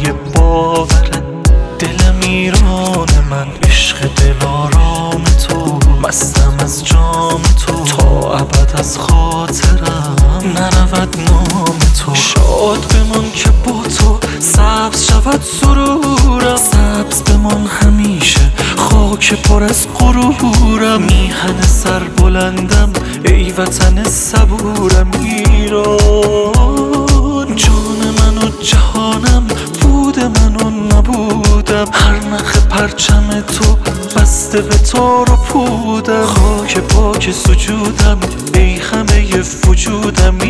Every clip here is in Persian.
باوره، دلم ایران من، عشق دلارام تو، مستم از جام تو، تا ابد از خاطرم نرود نام تو. شاد بمان که با تو سبز شود سرورم، سبز بمان همیشه خاک پر از غرورم. میهن سر بلندم ای وطن صبورم، ایران جان من و جهانم، بود من و نبودم. هر نخ پرچم تو بسته به تار و پودم، خاک پاک سجودم ای همه وجودم.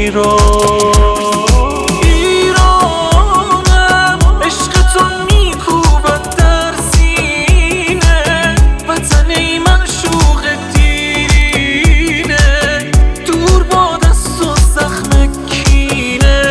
ایرانم عشق تو میکوبد در سینه، وطن ای من شوق دیرینه، دور باد از تو زخم کینه.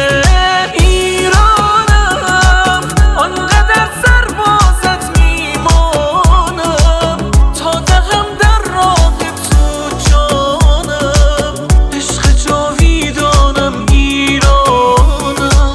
ایرانم آنقدر سربازت میمانم، تا دهم در راه تو جانم، عشق جاویدانم ایرانم.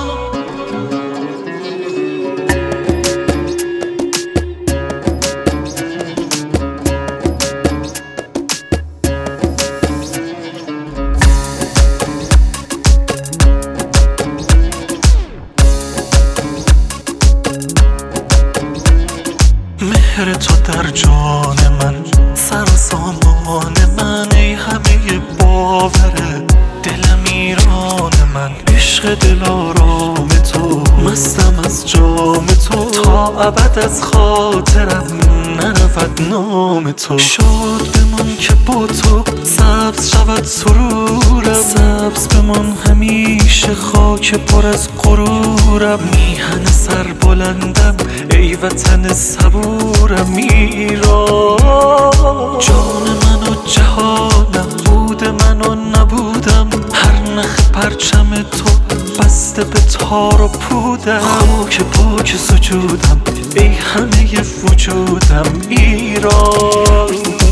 مهر تو در جان من، سر و سامان من، ای همه باوره، دلم ایران من، عشق دلارام تو، مستم از جام تو، تا ابد از خاطرم نرود نام تو. شاد بمان که با تو سبز شود سرورم، سبز بمان همیشه خاک پر از غرورم. میهن سر بلندم ای وطن صبورم، ایران جان من و جهانم، بود من و نبودم. هر نخ پرچم تو بسته به تار و پودم، خاک پاک سجودم ای همه وجودم. ایران